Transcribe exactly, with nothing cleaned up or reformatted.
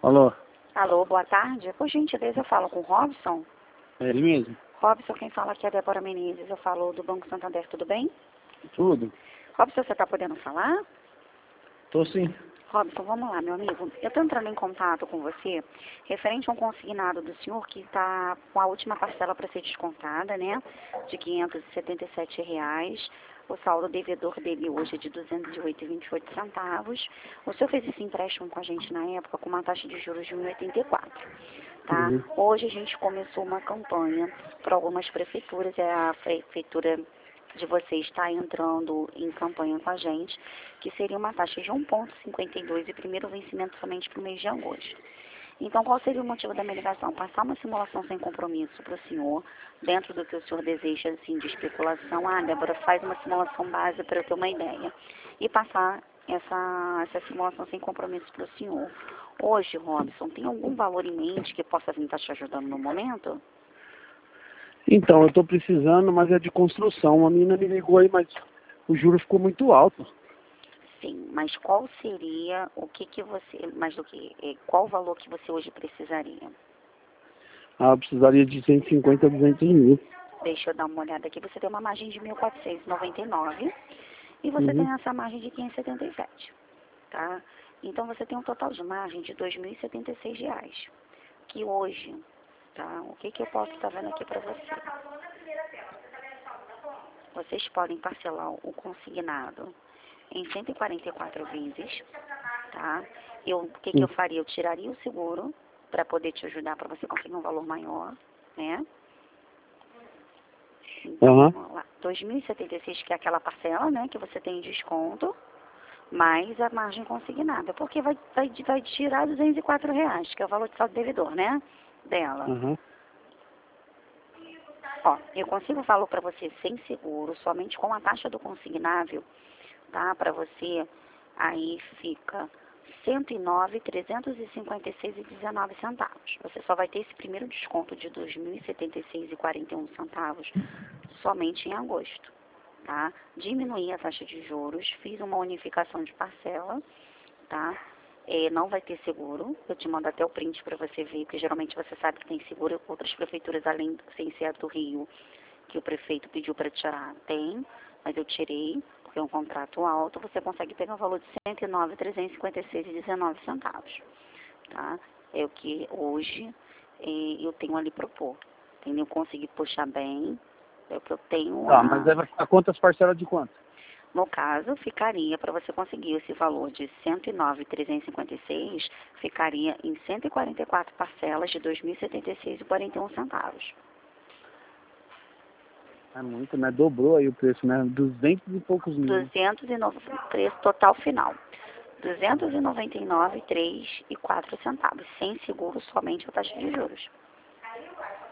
Alô? Alô, boa tarde. Por gentileza, eu falo com o Robson. É ele mesmo? Robson, quem fala aqui é a Débora Menezes. Eu falo do Banco Santander, tudo bem? Tudo? Robson, você está podendo falar? Tô sim. Robson, vamos lá, meu amigo. Eu estou entrando em contato com você referente a um consignado do senhor que está com a última parcela para ser descontada, né? De quinhentos e setenta e sete reais. O saldo devedor dele hoje é de duzentos e oito reais e vinte e oito centavos. O senhor fez esse empréstimo com a gente na época com uma taxa de juros de um vírgula oitenta e quatro. Tá? Uhum. Hoje a gente começou uma campanha para algumas prefeituras. É a prefeitura de você está entrando em campanha com a gente, que seria uma taxa de um vírgula cinquenta e dois e primeiro vencimento somente para o mês de agosto. Então, qual seria o motivo da minha ligação? Passar uma simulação sem compromisso para o senhor, dentro do que o senhor deseja, assim, de especulação. Ah, Débora, faz uma simulação base para eu ter uma ideia. E passar essa, essa simulação sem compromisso para o senhor. Hoje, Robson, tem algum valor em mente que possa vir estar te ajudando no momento? Então, eu tô precisando, mas é de construção. A menina me ligou aí, mas o juro ficou muito alto. Sim, mas qual seria o que que você, mais do que, eh, qual o valor que você hoje precisaria? Ah, eu precisaria de cento e cinquenta a duzentos mil. Deixa eu dar uma olhada aqui. Você tem uma margem de mil quatrocentos e noventa e nove e você Uhum. tem essa margem de quinhentos e setenta e sete, tá? Então você tem um total de margem de dois mil e setenta e seis reais, que hoje, tá? O que que eu posso estar vendo aqui para você? Vocês podem parcelar o consignado em cento e quarenta e quatro vezes, tá? Eu, o que que eu faria? Eu tiraria o seguro para poder te ajudar, para você conseguir um valor maior, né? Então, Aham. vamos lá. dois mil e setenta e seis, que é aquela parcela, né, que você tem desconto, mais a margem consignada, porque vai, vai, vai tirar duzentos e quatro reais, que é o valor de saldo devedor, né, dela. Aham. Ó, eu consigo o valor para você sem seguro, somente com a taxa do consignável, tá? Para você, aí fica cento e nove mil trezentos e cinquenta e seis reais e dezenove centavos. Você só vai ter esse primeiro desconto de dois mil e setenta e seis reais e quarenta e um centavos somente em agosto, tá? Diminuí a taxa de juros, fiz uma unificação de parcela, tá? É, não vai ter seguro, eu te mando até o print para você ver, porque geralmente você sabe que tem seguro. Outras prefeituras, além, sem ser a do Rio, que o prefeito pediu para tirar, tem, mas eu tirei, porque é um contrato alto, você consegue pegar o valor de cento e nove mil trezentos e cinquenta e seis reais e dezenove centavos, tá? É o que hoje é, eu tenho ali propor, entendeu? Consegui puxar bem, é o que eu tenho Tá, mas a... aí vai ficar quantas parcelas de quanto? No caso, ficaria, para você conseguir esse valor de cento e nove mil trezentos e cinquenta e seis, ficaria em cento e quarenta e quatro parcelas de dois mil e setenta e seis reais e quarenta e um centavos. É muito, né? Dobrou aí o preço, né? Duzentos e poucos mil. duzentos e nove, preço total final. duzentos e noventa e nove reais e três e quatro centavos, sem seguro, somente a taxa de juros.